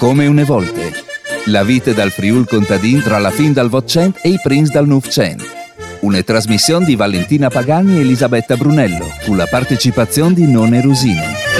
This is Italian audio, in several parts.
Come une volte. La vita dal Friul contadin tra la fin dal Votcent e i prins dal Novcent. Una trasmissione di Valentina Pagani e Elisabetta Brunello, con la partecipazione di None Rusini.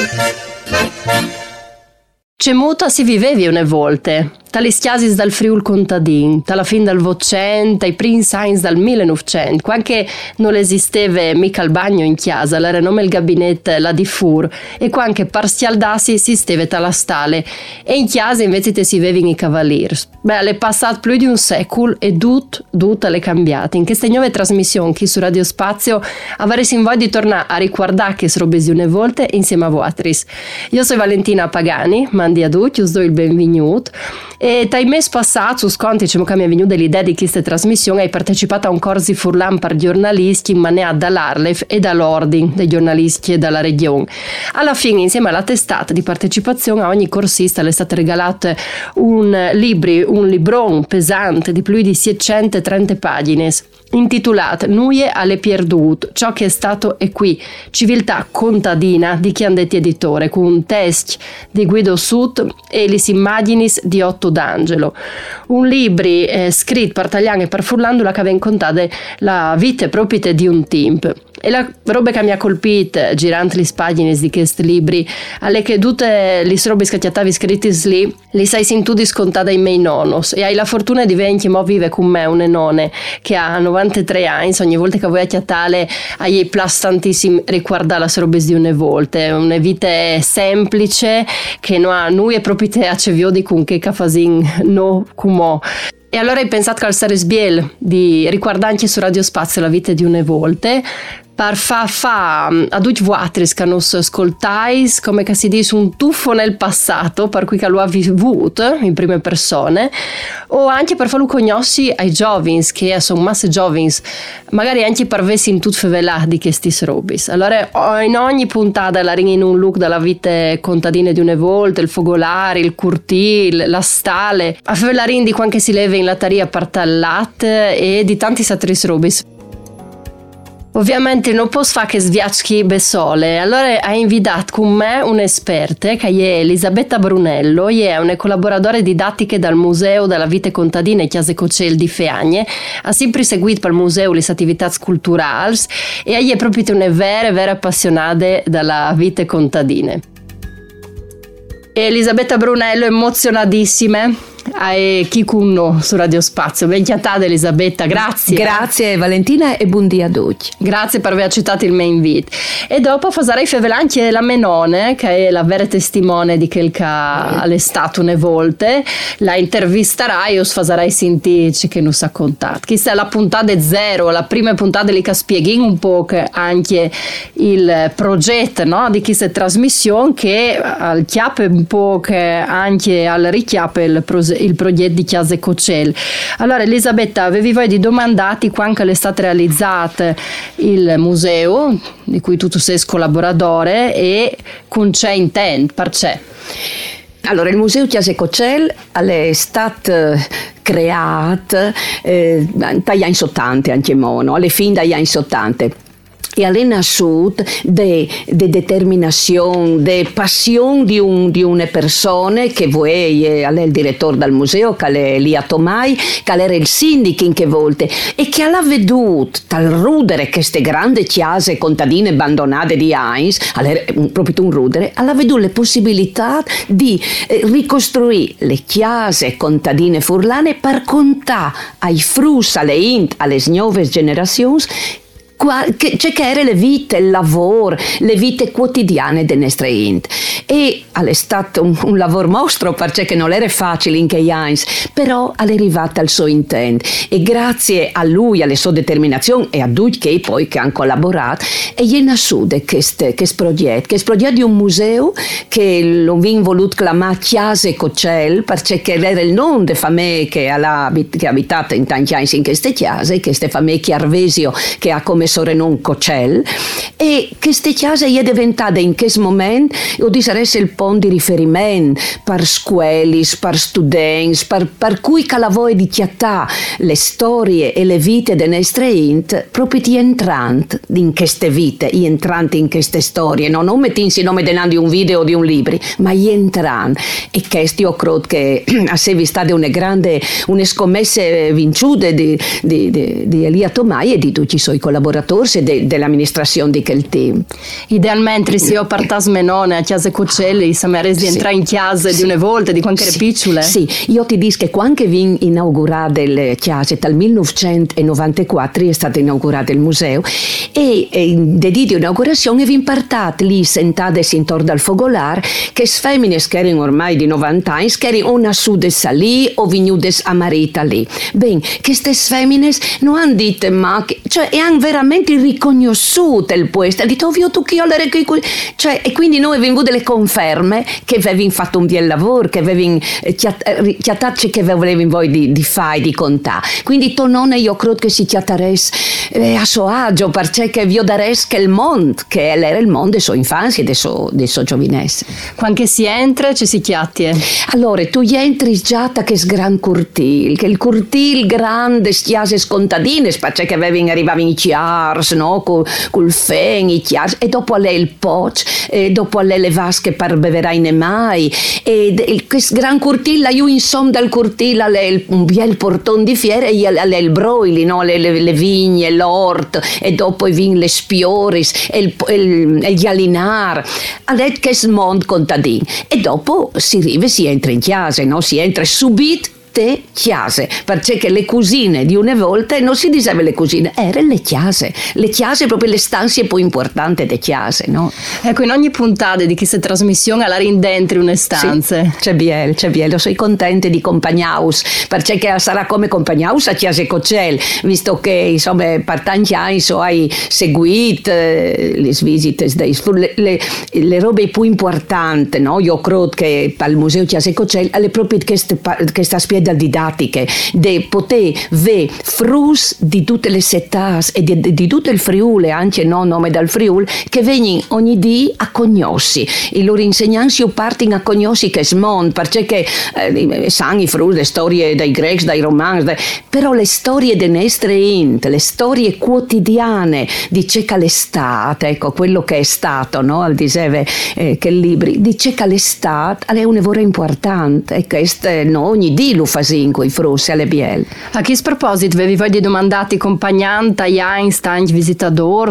C'è muta si vivevi une volte. Tali schiasis dal Friul contadin, dalla fin dal Votcent, ai Prince Heinz dal 1900, quanche non esisteva mica il bagno in chiesa, l'era nome il gabinetto la di fur, e quanche parzialdassi si steve tala stale, e in chiesa invece te si vevi i cavaliers. Beh, è passato più di un secolo e tutta le cambiate. In queste nuove trasmissioni qui su Radio Spazio avresti in voglia di tornare a riguardare che robesi une volte insieme a voatris. Io sono Valentina Pagani, mandi a tutti, us do il benvenuto. E dai mesi passati, su sconti, diciamo che mi è venuta l'idea di questa trasmissione, hai partecipato a un corso furlan per giornalisti in manea dall'Arlef e dall'Ordine dei giornalisti della regione. Alla fine, insieme alla testata di partecipazione, a ogni corsista le è stato regalato un libron pesante di più di 630 pagine, intitolato Nuie alle pierdut, ciò che è stato e qui, civiltà contadina di Chiandetti Editore, con un test di Guido Sut e le immaginis di Otto D'Angelo. Un libro scritto per Tagliani e per Furlandula che aveva incontrato la vita propria di un tempo. E la roba che mi ha colpito girando le pagine di questi libri è che tutte le robe che ti avevi scritte lì le sai sentite scontate in miei nonnos, e hai la fortuna di vedere che mo vive con me una nonne che ha 93 anni. Ogni volta che voi a chiatale hai plus tantissimo riguardare le robe di una volta, una vita semplice che noi è proprio te a cevio di con che fasin no come. E allora hai pensato che al sarebbe sbiel di riguardare anche su Radio Spazio la vita di une volte, per fa a tutti voi che non ascoltais, come che si dice, un tuffo nel passato, per cui che lo ha vissuto in prime persone, o anche per farlo conoscere ai giovani, che sono masse giovani, magari anche per vessi in tutto fevelà di questi robis. Allora in ogni puntata la ring in un look dalla vita contadina di une volte, il fogolare, il curtil, la stale, a fevelare di quanto si leva in latteria per latte e di tanti altri robis. Ovviamente non posso fare che sviacchi besole, allora ho invitato con me un'esperta che è Elisabetta Brunello, è una collaboratore didattica dal Museo della Vita Contadina e Chiese Cocel di Feagne, ha sempre seguito per il museo le attività culturali e è proprio una vera appassionata della vita contadina. Elisabetta Brunello emozionatissima e chi cunno su Radio Spazio. Ben chiamata Elisabetta, grazie. Grazie Valentina e buondì a tutti. Grazie per aver accettato il mio invito. E dopo farei anche la Menone, che è la vera testimone di quel che è stato une volte. La intervisterai o farai sentire che non sa contato. Questa è la puntata zero, la prima puntata lì che spieghi un po' anche il progetto, no, di questa trasmissione che al chiappe un po' che anche al richiappe il progetto di Chiese Cocel. Allora Elisabetta, avevi voi di domandati quando è stato realizzato il museo di cui tu sei collaboratore e con c'è intent, perché? Allora, il Museo Chiese Cocel è stato creato dagli anni 80 anche mono, alle fine dagli anni 80. E è nasciuto de determinazione, de passione di una persona che vuoi è il direttore del museo, che è Lia Tomai, che era il sindaco in che volte, e che ha veduto tal rudere queste grandi chiese contadine abbandonate di Heinz, proprio un rudere, ha veduto le possibilità di ricostruire le chiese contadine furlane per contare ai frus, alle nuove generazioni che erano le vite, il lavoro, le vite quotidiane delle nostre int. E è stato un lavoro mostro perché non era facile in quei anni, però è arrivato al suo intento e grazie a lui, alle sue determinazioni e a tutti che poi che hanno collaborato è nasciuto questo progetto di un museo che lo abbiamo voluto chiamare Chiese Cocel perché era il nome di famiglia che ha abitato in tanti anni in queste chiese, queste famiglie Chiarvesio che ha come professore non Cocel, e queste chiese è diventata in questo momento o di essere il punto di riferimento per scuole, per studenti, per cui calavoi di chiattà le storie e le vite delle nostre int proprio di entrante in queste vite, entrante in queste storie, non mettinsi il nome di un video o di un libro, ma entrante. E questo io credo che a se vi state una scommesse vinciute di Elia Tomai e di tutti i suoi collaboratori e dell'amministrazione di quel team. Idealmente se io partassi menone a chiese Cocelli, se mi resi entrare in chiese di una volta, di qualche piccole. Sì, io ti dico che quando vin inaugurate le chiese dal 1994 è stato inaugurato il museo e de di inaugurazione vi partate lì sentate intorno al fogolar che femmine che erano ormai di 90 anni che erano una su de salì o vignudes a marita lì. Ben, queste femmine non hanno detto ma cioè hanno veramente riconosciuto il puesto, hanno detto ovvio tu che io le cioè, e quindi noi abbiamo avuto le conferme che avevano fatto un bel lavoro, che avevano chiattacci che volevano voi di fare, di contare. Quindi tonone io credo che si chiattaresse a suo agio perché vi daresse che il mondo, che era il mondo della sua infanzia e della sua giovinezza. Quando si entra ci si chiattie? Allora, tu entri già da che gran cortil, che il cortil grande stiase scontadine, perché arrivavano i chiars, no? Col fen, i chiars, e dopo a lei il poch, e dopo a lei le vasche per beverai ne mai, e questo gran cortil, là io insomma dal cortil a lei un bel portone di fiere, e a lei il broili, no? Le vigne, l'ort, e dopo i vin le spioris, e gli alinar, a lei che mondo contadino, e dopo si arriva, si entra in chiesa, no? Si entra subito te chiese, perché le cusine di una volta non si diceva le cusine, erano le chiese proprio le stanze più importanti delle chiese, no? Ecco, in ogni puntata di questa trasmissione alla rindentri una stanza. Sì, c'è biel, io sono contenta di Compagnaus, perché sarà come Compagnaus a chiese Cocel, visto che insomma per tanti anni hai seguito le visite, le robe più importanti, no? Io credo che al Museo Chiese Cocel è proprio questa spiega didattiche di poter vedere frus di tutte le settas e di tutto il Friuli, anche non nome dal Friuli, che vengono ogni dì a conosci. I loro insegnanti partono a conosci che smont, perché sanno i frus, le storie dei greci, dai romani, però le storie delle nostre int, le storie quotidiane di ciò che è stato, ecco, quello che è stato, no? Diceva che il libro, di ciò che è stato, è un lavoro importante, e questo no, ogni dì lo fasin coi frussi alle biel. A che sproposito avevi voi di domandati compagnanti, anche visitatori,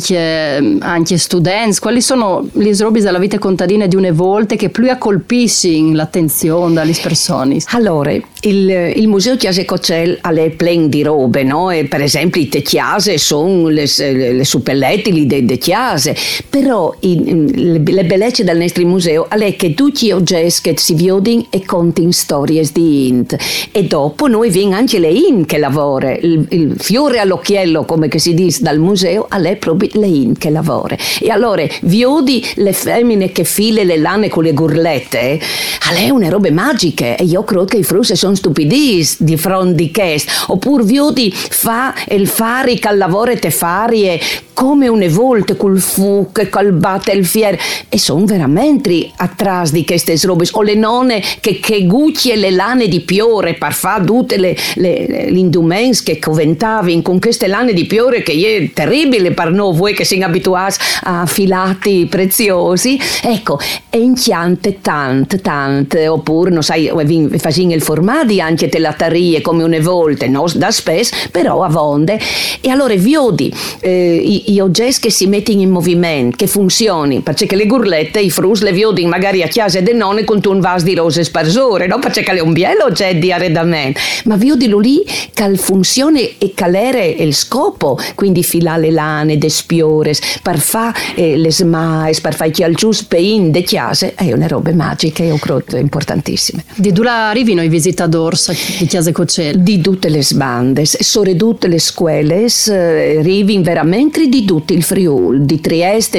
anche studenti, quali sono le robe della vita contadina di una volta che più colpiscono l'attenzione dalle persone? Allora, il Museo Chiese Cocel è pieno di robe, no? E per esempio le chiese sono le suppellettili delle chiese, però le bellezze del nostro museo è che tutti gli oggetti che si vedono e contano storie di int. E dopo noi vien anche le in che lavora, il fiore all'occhiello come che si dice dal museo è proprio le in che lavora. E allora viodi le femmine che file le lane con le gurlette, è una robe magiche, e io credo che i frussi sono stupidis di fronte di questo. Oppure viodi fa il fari che lavora te farie come une volte col fu che batte il fier, e sono veramente atrás di queste robe, o le nonne che guccie le lane di piore per fare tutte le induments che coventavano con queste lane di piore che è terribile per noi, voi che siamo abituati a filati preziosi, ecco, e inchiante tante, oppure non sai, facciamo il formati anche te lattarie come une volte, no da spesso, però a vonde, e allora viodi i oggetti che si mettono in movimento, che funzionano, perché le gurlette, i frus le viodi magari a chiesa del nonne con un vaso di rose sparsore, no? Perché è un bielo oggetto di arredamento, ma viodilo lì che funzione e calere il scopo, quindi filare le lane, de spiores, per fare le smaes, per fare i chialcius pein de chiese, è una roba magica, io credo importantissime. Di dove arrivano i visitatori di Chiese Cocel? Di tutte le sbande, sore tutte le scuole, arrivano veramente di tutti il Friuli, di Trieste,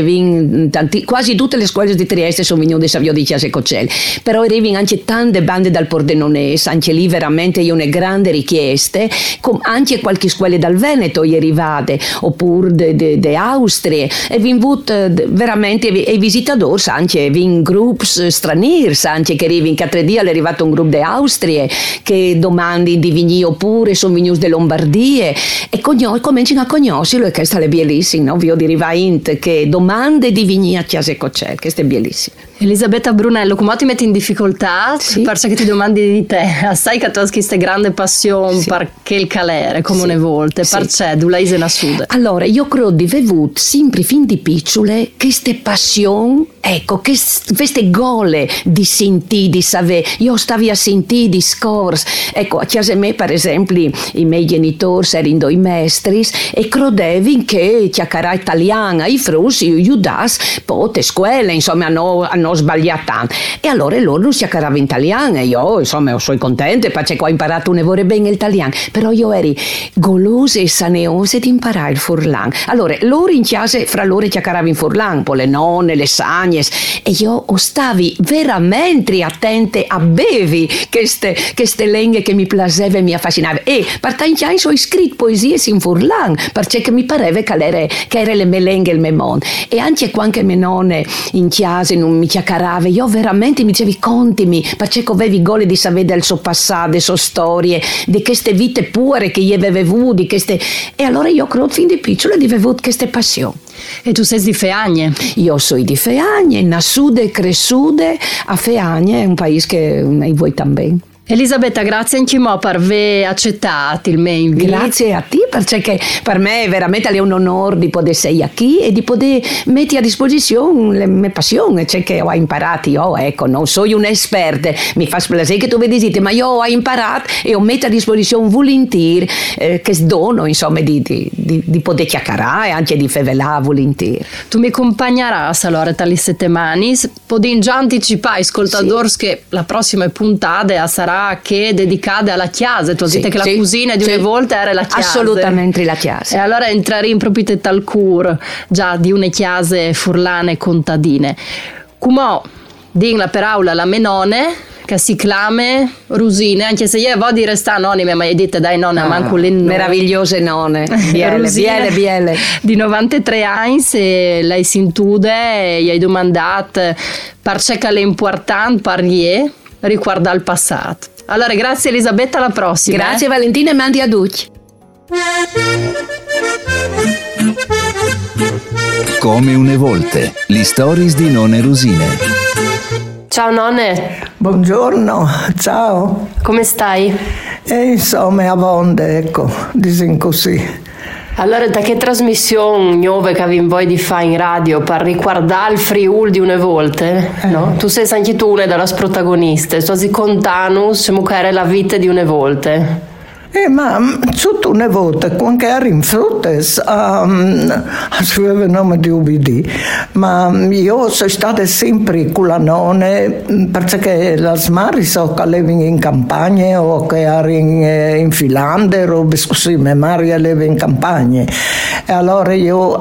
quasi tutte le scuole di Trieste sono venute a di Chiesa Coccel, però arrivano anche tante bande dal Pordenonese, anche lì veramente io una grande richiesta, anche qualche scuola dal Veneto è arrivate, oppure de Austria, e vingut veramente i visitatori anche in gruppi stranieri, anche che arrivano 4 giorni è arrivato un gruppo di Austria che domandi di venire oppure sono venuti da Lombardia e cominciano a conoscerlo, e questo è bellissimo, no? Vi ho di che domande di venire a Chiesa Coccel, questo è bellissimo. Elisabetta Brunello, come ti metti in difficoltà? Sì. Perché ti domandi di te, sai che tu hai questa grande passione per il calere, come una volta, perché tu l'hai in sud? Allora, io credo di avuto sempre fin di piccole queste passioni, ecco, queste gole di sentire, di sapere. Io stavo a sentire discorsi, ecco, a casa me per esempio i miei genitori erano i maestri e credevano che chiacchierare italiana, i frusi, i judas, poi te scuole, insomma, hanno sbagliato tanto. E allora loro non chiacchieravano in italiano, e io, insomma, sono contenta perché ho imparato un lavoro bene l'italiano, però io ero golosa e saneosa di imparare il furlan. Allora, loro in chiesa, fra loro chiacchieravano in furlan, poi le nonne, le sagnes, e io stavi veramente attente a bevi queste lingue che mi piacevano e mi affascinavano. E per tanti anni ho scritto poesie in furlan, perché mi pareva che erano le mie lingue e il mio mondo. E anche quando mie nonne in chiesa non mi chiacchierava, io veramente mi dicevi contimi, perché avevi gole di sapere del suo passato, delle sue storie, di queste vite pure che io avevo, di queste. E allora io credo fin di piccola di avuto queste passioni. E tu sei di Feagne? Io sono di Feagne, nascuda e cresciuta a Feagne, è un paese che voi también. Elisabetta, grazie anche mo per aver accettato il mio invito. Grazie a te, perché per me veramente è un onore di poter essere qui e di poter mettere a disposizione le mie passioni, cioè che ho imparato io, ecco, non sono un'esperta, mi fa piacere che tu vedi, ma io ho imparato e ho messo a disposizione volentieri che dono, insomma, di poter chiacchierare e anche di fevelare volentieri. Tu mi accompagnerai allora tali settimane, posso già anticipare, ascoltatori, che la prossima puntata sarà che dedicate alla chiesa. Tu hai detto che la cucina di una volta era la chiesa. Assolutamente la chiesa. E allora entreremo proprio tal cur già di una chiesa furlane contadine. Come din la per aula la menone che si chiama Rusine, anche se io voglio restare anonime, ma hai detto dai nonna manco le meravigliose nonne, biele. Di 93 anni, e lei si intude e gli hai domandato perché è importante per lei riguardare il passato. Allora, grazie Elisabetta, alla prossima. Grazie Valentina e mandi a tutti. Come une volte, le stories di nonne Rusine. Ciao nonne. Buongiorno, ciao. Come stai? Insomma, a vonde, ecco, disin così. Allora, da che trasmissione nuove che avevi voglia di fare in radio per riguardare il Friuli di una volta, no? Tu sei anche tu una delle protagoniste, sto si contano come era la vita di una volta. Ma tutto una volta, quando ero in Fruttes, scrivevo il nome di UBD, ma io sono stata sempre con la nonna, perché le smari so che levano in campagna o che erano in Finlandia, o così, mia madre leva in campagna. E allora io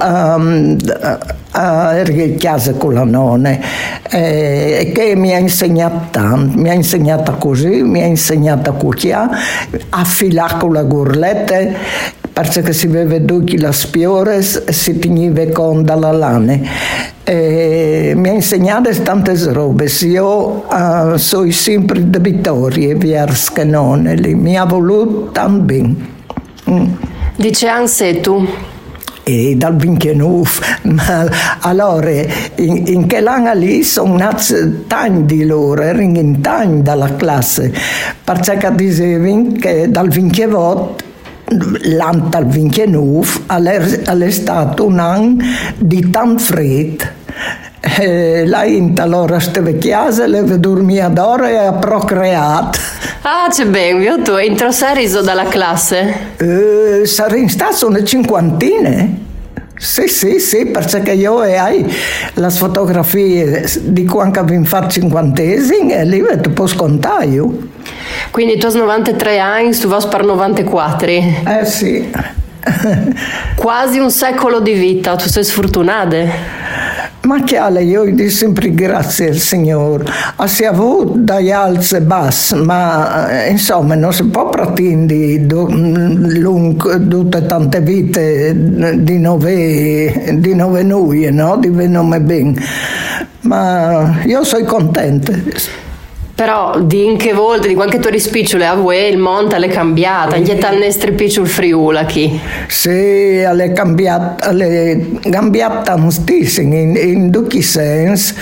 ero in casa con la nonna, che mi ha insegnato tanto, mi ha insegnato così, mi ha insegnato a cucinare, a filare con la gurletta, perché si vede tutti le spiore e si teneva con dalla lana. Mi ha insegnato tante robe. Io sono sempre di vittorie verso che non mi ha voluto tanto bene. Dice anche tu? E dal 29, ma allora in quell'anno lì sono nati tanti di loro, erano in tanti dalla classe, perché dicevano che dal 28 l'anno dal 29 è stato un anno di tanto freddo. Lei allora stava a chiesa, leva dormia d'ora e ha procreato. Ah, c'è ben, io tu entro seriso dalla classe? Sarei stato una cinquantina. Sì, perché io hai le fotografie di quando abbiamo fatto cinquantesimi e lì ti posso contare io. Quindi tu hai 93 anni, tu vai per 94? Sì. Quasi un secolo di vita, tu sei sfortunata. Ma che io dico sempre grazie al Signore. Si è avuto dagli alzi e bassi, ma insomma non si può pretendere tutte tante vite di nove noi, no? Di venire bene. Ma io sono contenta. Però di in che volte, di qualche tuo rispicciole a voi il monte è cambiata, anche tal nestri picciul Friuli qui. Sì, è cambiata tantissimo in tutti i sensi,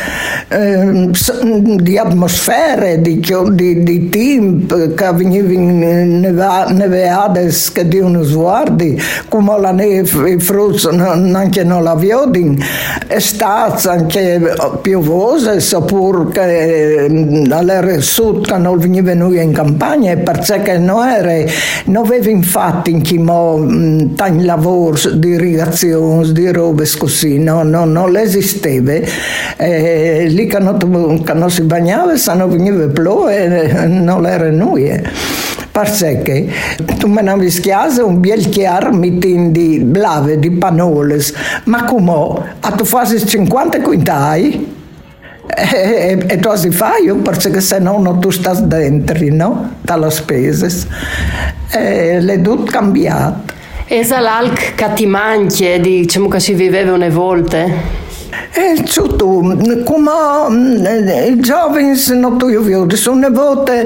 di atmosfere, di tempo che venivano nevate che di uno sguardi, come la neve, i frutti anche non la vedono, estate anche piovose, oppure che alle sud che non venivano in campagna perché non aveva infatti in chi tanti lavori di irrigazione, di robe così, non esisteva. Lì che non si bagnava, se non veniva più e non era noi. Perché tu me ne vischiasi un bel chiaro mitin di blave, di panoles, ma come? A tu fai 50 quintali? E tu si fai perché se no non tu stai dentro, no? Dalle spese. Le tutto cambiato. E l'alc che ti manchi, diciamo che si viveva una volta? Come i giovani non tu vedi, sono volte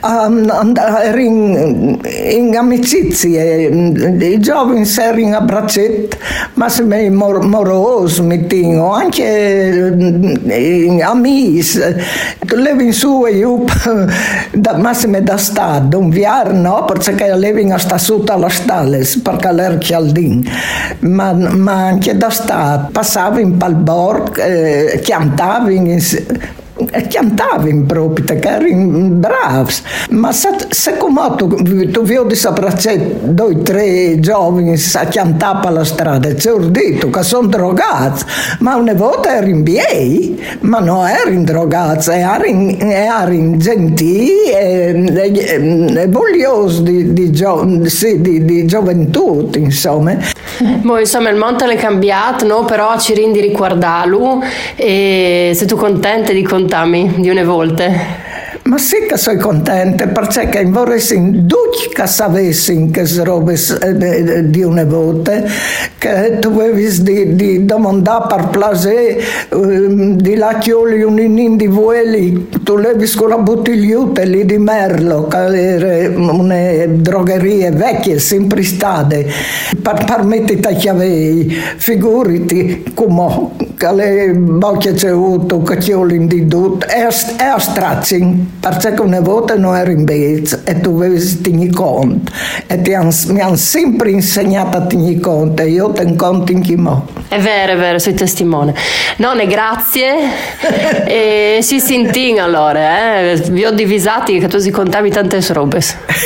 in amicizie, i giovani erano in abbraccetti, ma se mi morosi, mi tengo, anche amici, levi in su e io, ma se mi da stato, un viaggio no, perché levi a sta sotto alla stalla, perché l'era chialdin, ma anche da stato, passavo in palborg, chiantavano proprio, che erano bravi. Ma se come tu vedi soprattutto 2 o 3 giovani a chiantare per la strada, ci ho detto che sono drogati, ma una volta erano miei, ma non erano drogati, erano gentili e vogliosi di gioventù, insomma. Insomma, il monte è cambiato, no? Però ci rendi riguardarlo e sei tu contenta di contarmi di una volta? Ma sì che sono contenta, perché vorrei tutti che sapessero che robe di una volta, che tu avevi di domandare per piacere di lacchioli un di vueli, tu levi con la bottigliuta lì di Merlo, che era una drogheria vecchia, sempre state, per mettere che avevi, figurati come che le bocche c'è avuto, che chioli di tutto, è a stracci. Perché una volta non ero in bezza e tu avevi tenuto conto e mi hanno sempre insegnato a tenere conto e io tengo conto in chi mo. È vero, sei testimone. Nonne, grazie e si sentin allora, vi ho divisati che tu si contavi tante robe.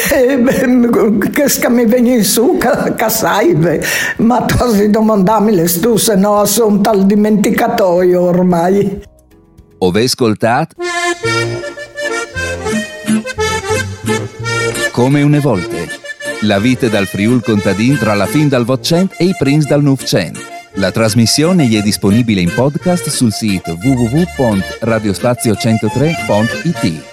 Che mi viene in su che sai, ma tu si domandami le tu, se no sono tal dimenticatoio ormai. Ove ascoltato Come una volte. La vita dal Friul contadin tra la fin dal Votcent e i Prince dal Nuvcent. La trasmissione è disponibile in podcast sul sito www.radiospazio103.it.